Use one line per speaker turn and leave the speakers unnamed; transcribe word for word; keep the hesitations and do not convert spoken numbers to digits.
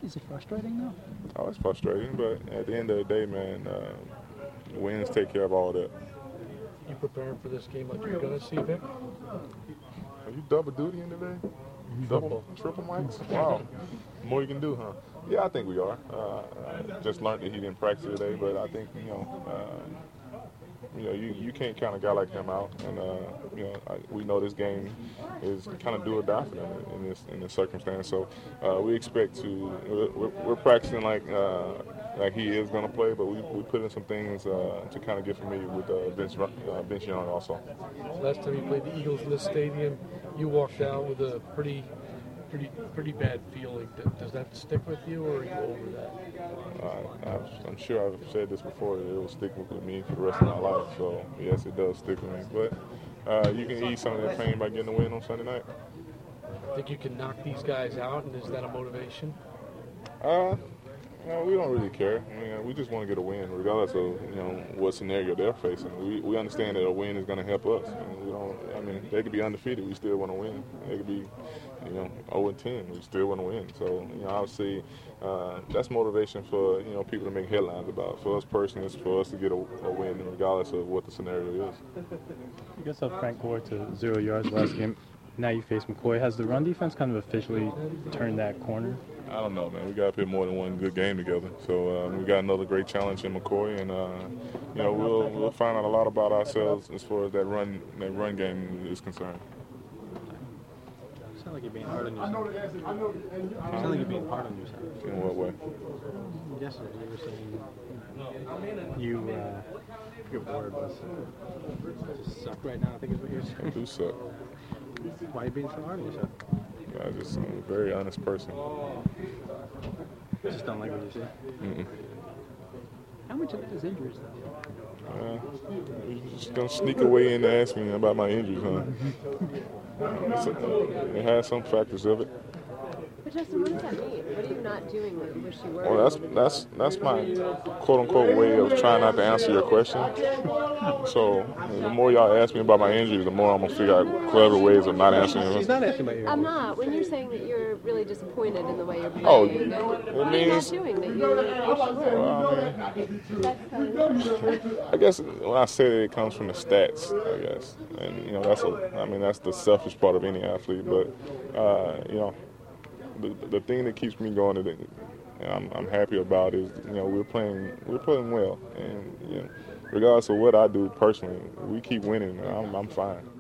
Is it frustrating though?
Oh, it's frustrating, but at the end of the day, man, uh, wins take care of all that.
You preparing for this game like you're gonna see, Vic?
Are you double dutying today?
Double.
Triple mics? Wow. More you can do, huh? Yeah, I think we are. Uh, I just learned that he didn't practice today, but I think, you know, uh, you know, you, you can't count a guy like him out. And, uh, you know, I, we know this game is kind of do or die for them in this in this circumstance. So uh, we expect to, we're, we're practicing like uh, like he is going to play, but we, we put in some things uh, to kind of get familiar with uh, Vince, uh, Vince Young also.
Last time you played the Eagles in this stadium, you walked out with a pretty pretty pretty bad feeling. Does that stick with you, or are you over that?
Uh, I'm sure I've said this before, that it will stick with me for the rest of my life. So, yes, it does stick with me. But uh, you can ease some of that pain by getting a win on Sunday night.
Think you can knock these guys out, and is that a motivation?
Uh, no, we don't really care. I mean, we just want to get a win, regardless of you know what scenario they're facing. We we understand that a win is going to help us. And we don't. I mean, they could be undefeated, we still want to win. They could be, you know, oh and ten, we still want to win. So, you know, obviously, uh, that's motivation for you know people to make headlines about. For us personally, it's for us to get a, a win, regardless of what the scenario is.
You guys have Frank Gore to zero yards last game. Now you face McCoy. Has the run defense kind of officially turned that corner?
I don't know, man. We got to put more than one good game together. So um, we got another great challenge in McCoy, and uh, you know we'll we'll find out a lot about ourselves as far as that run that run game is concerned.
You sound like you're being hard on yourself. You sound like you're being hard on yourself.
In what way?
Yesterday you were saying you uh, your word was just suck right now. I think is what you're saying.
I do suck.
Why are you being so hard on yourself?
I just I'm a very honest person.
You just don't like what you say?
Mm-mm.
How much of it is injuries though?
Uh, you're just gonna sneak away in to ask me about my injuries, huh? So, it has some factors of it.
But Justin, what does that mean? What are you not doing that you wish you were?
Well, that's that's that's my quote unquote way of trying not to answer your question. So the more y'all ask me about my injuries, the more I'm gonna figure out clever ways of not answering them.
She's not asking about your
I'm not. When you're saying that you're really disappointed in the way you're playing,
Oh,
what
it
are you not
means.
doing that you wish you were?
Well, I, mean, I guess when I say that, it comes from the stats, I guess, and you know that's a. I mean that's the selfish part of any athlete, but uh, you know. The, the thing that keeps me going that I'm, I'm happy about is you know we're playing we're playing well, and you know regardless of what I do personally, we keep winning. I'm, I'm fine.